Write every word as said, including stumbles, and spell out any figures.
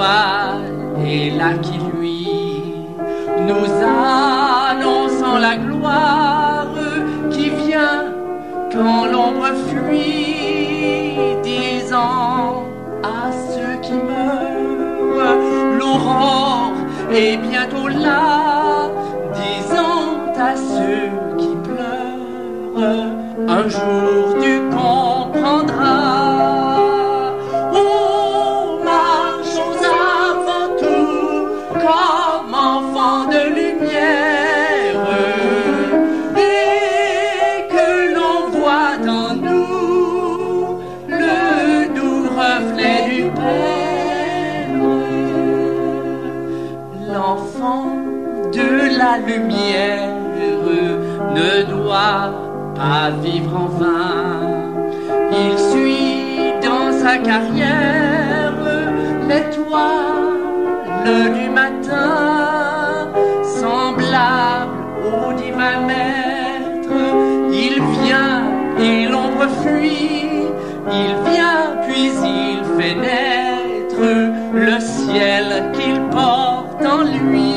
l'étoile est là qui luit, nous annonçant la gloire qui vient quand l'ombre fuit, disant à ceux qui meurent, l'aurore est bientôt là, disant à ceux qui pleurent, un jour tu comprendras. Oh, marchons avant tout comme enfants de lumière, et que l'on voit en nous le doux reflet du Père. L'enfant de la lumière ne doit pas vivre en vain. Il suit dans sa carrière l'étoile du matin, semblable au divin maître. Il vient et l'ombre fuit, il vient puis il fait naître le ciel qu'il porte en lui.